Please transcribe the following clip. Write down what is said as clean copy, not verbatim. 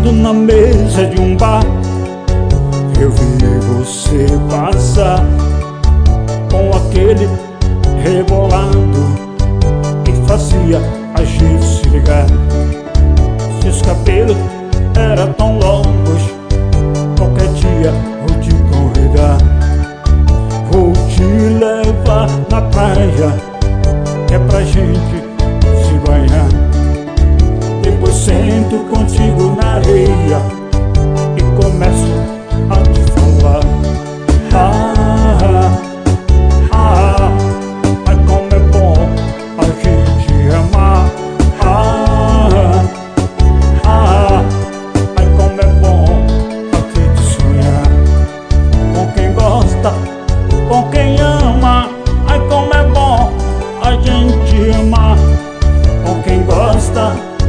Sentado na mesa de um bar, eu vi você passar com aquele rebolado que fazia a gente se ligar. Seus cabelos eram tão longos, qualquer dia vou te convidar. Vou te levar na praia, que é pra gente se banhar. Depois sento contigo na areia e começo a te falar. Ai como é bom a gente amar. Ai como é bom a gente sonhar. Com quem gosta, com quem ama. Ai como é bom a gente amar. Com quem gosta,